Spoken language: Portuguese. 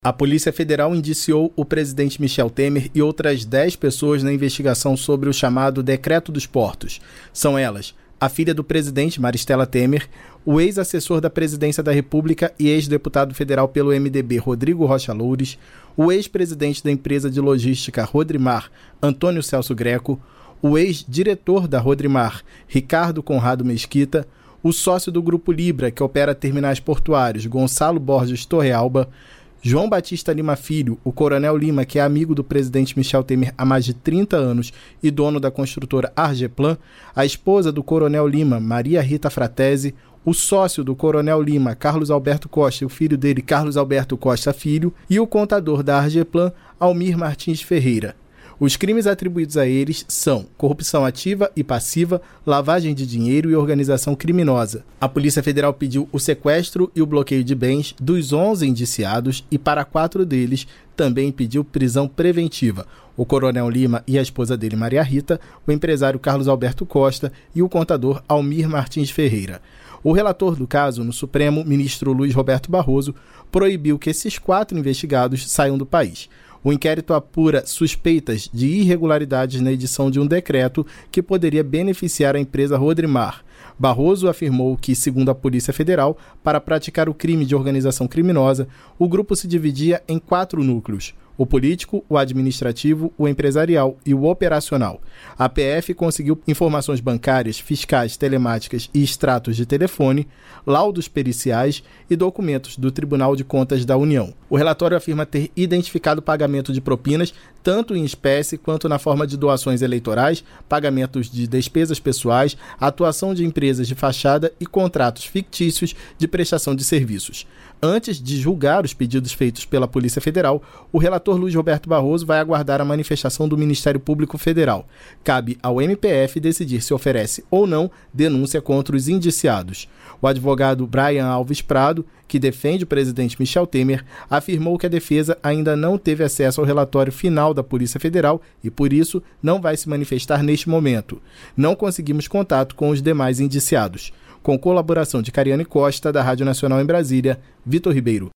A Polícia Federal indiciou o presidente Michel Temer e outras 10 pessoas na investigação sobre o chamado Decreto dos Portos. São elas a filha do presidente, Maristela Temer, o ex-assessor da Presidência da República e ex-deputado federal pelo MDB, Rodrigo Rocha Loures, o ex-presidente da empresa de logística Rodrimar, Antônio Celso Greco, o ex-diretor da Rodrimar, Ricardo Conrado Mesquita, o sócio do Grupo Libra, que opera terminais portuários, Gonçalo Borges Torrealba, João Batista Lima Filho, o Coronel Lima, que é amigo do presidente Michel Temer há mais de 30 anos e dono da construtora Argeplan, a esposa do Coronel Lima, Maria Rita Fratesi, o sócio do Coronel Lima, Carlos Alberto Costa, e o filho dele, Carlos Alberto Costa Filho, e o contador da Argeplan, Almir Martins Ferreira. Os crimes atribuídos a eles são corrupção ativa e passiva, lavagem de dinheiro e organização criminosa. A Polícia Federal pediu o sequestro e o bloqueio de bens dos 11 indiciados e para 4 deles também pediu prisão preventiva. O Coronel Lima e a esposa dele, Maria Rita, o empresário Carlos Alberto Costa e o contador Almir Martins Ferreira. O relator do caso no Supremo, ministro Luiz Roberto Barroso, proibiu que esses 4 investigados saiam do país. O inquérito apura suspeitas de irregularidades na edição de um decreto que poderia beneficiar a empresa Rodrimar. Barroso afirmou que, segundo a Polícia Federal, para praticar o crime de organização criminosa, o grupo se dividia em 4 núcleos: o político, o administrativo, o empresarial e o operacional. A PF conseguiu informações bancárias, fiscais, telemáticas e extratos de telefone, laudos periciais e documentos do Tribunal de Contas da União. O relatório afirma ter identificado pagamento de propinas tanto em espécie quanto na forma de doações eleitorais, pagamentos de despesas pessoais, atuação de empresas de fachada e contratos fictícios de prestação de serviços. Antes de julgar os pedidos feitos pela Polícia Federal, o relator Luiz Roberto Barroso vai aguardar a manifestação do Ministério Público Federal. Cabe ao MPF decidir se oferece ou não denúncia contra os indiciados. O advogado Brian Alves Prado, que defende o presidente Michel Temer, afirmou que a defesa ainda não teve acesso ao relatório final da Polícia Federal e, por isso, não vai se manifestar neste momento. Não conseguimos contato com os demais indiciados. Com colaboração de Cariane Costa, da Rádio Nacional em Brasília, Vitor Ribeiro.